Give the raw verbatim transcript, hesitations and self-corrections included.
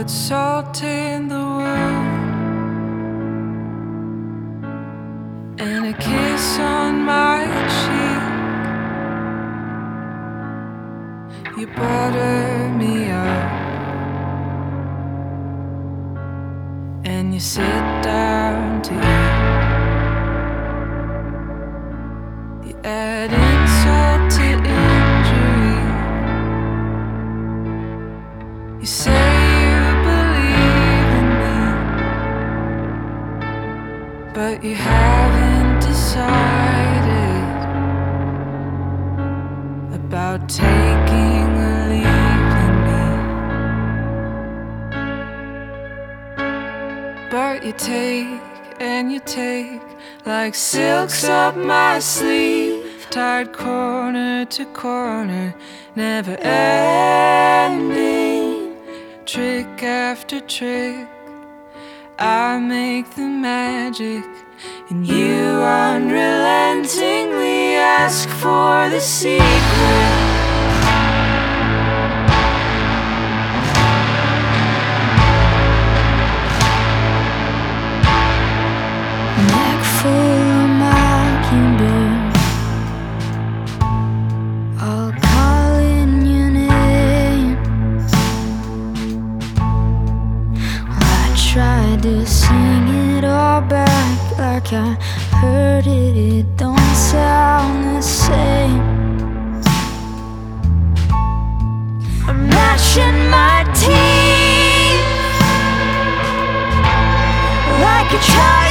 put salt in the wound and a kiss on my cheek. You butter me up and you sit down to eat. You add insult to injury. You say you believe in me, but you haven't decided about taking or leaving me. But you take and you take like silks up my sleeve, tied corner to corner, never ending, trick after trick. I make the magic, and you unrelentingly ask for the secret. Neck full of mockingbirds, all calling your name. Well, I tried to sing it all back like I heard it, it don't sound the same. I'm gnashing my teeth like a child